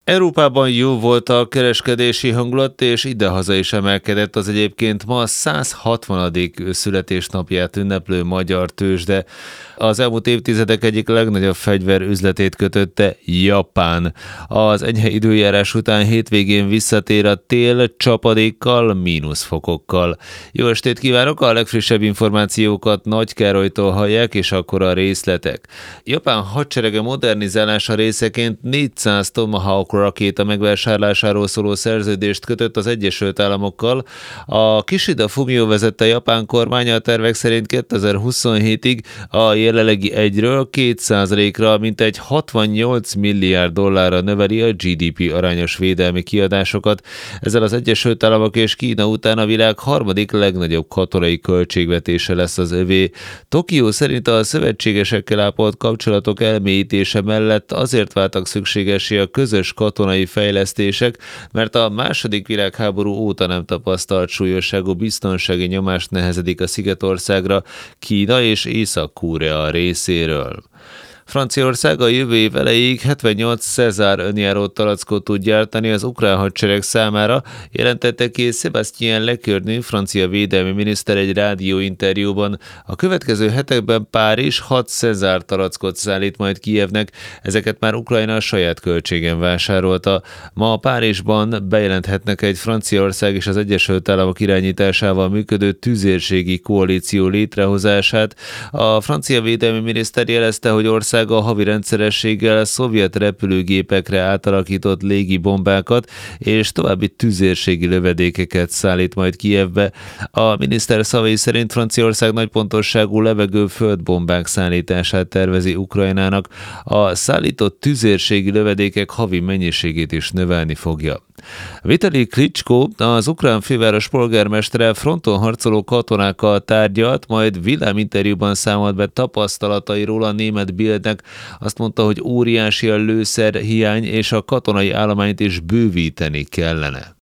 Európában jó volt a kereskedési hangulat, és idehaza is emelkedett az egyébként ma 160. születésnapját ünneplő magyar tőzsde. Az elmúlt évtizedek egyik legnagyobb fegyverüzletét kötötte Japán. Az enyhe időjárás után hétvégén visszatér a tél csapadékkal, mínuszfokokkal. Jó estét kívánok! A legfrissebb információkat Nagy Károlytól hallják, és akkor a részletek. Japán hadserege modernizálása részeként 400 Tomahawk rakéta megvásárlásáról szóló szerződést kötött az Egyesült Államokkal. A Kishida Fumio vezette japán kormány a tervek szerint 2027-ig a jelenlegi 1-ről 2%-ra, mintegy 68 milliárd dollárra növeli a GDP arányos védelmi kiadásokat. Ezzel az Egyesült Államok és Kína után a világ harmadik legnagyobb katonai költségvetése lesz az övé. Tokió szerint a szövetségesekkel ápolt kapcsolatok elmélyítése mellett azért váltak szükségessé a közös katonai fejlesztések, mert a második világháború óta nem tapasztalt súlyosságú biztonsági nyomást nehezedik a szigetországra Kína és Észak-Korea részéről. Franciaország a jövő év elejéig 78 César önjáró talackot tud gyártani az ukrán hadsereg számára, jelentette ki Sébastien Lecornu, francia védelmi miniszter egy rádióinterjúban. A következő hetekben Párizs 6 César talackot szállít majd Kijevnek, ezeket már Ukrajna a saját költségen vásárolta. Ma Párizsban bejelenthetnek egy Franciaország és az Egyesült Államok irányításával működő tüzérségi koalíció létrehozását. A francia védelmi miniszter jelezte, hogy ország a havi rendszerességgel szovjet repülőgépekre átalakított légibombákat és további tüzérségi lövedékeket szállít majd Kijevbe. A miniszter szavai szerint Franciaország nagy pontosságú levegő-földbombák szállítását tervezi Ukrajnának. A szállított tüzérségi lövedékek havi mennyiségét is növelni fogja. Vitali Klitschko, az ukrán főváros polgármestere fronton harcoló katonákkal tárgyalt, majd villáminterjúban számolt be tapasztalatairól a német Bildnek. Azt mondta, hogy óriási a lőszer hiány, és a katonai állományt is bővíteni kellene.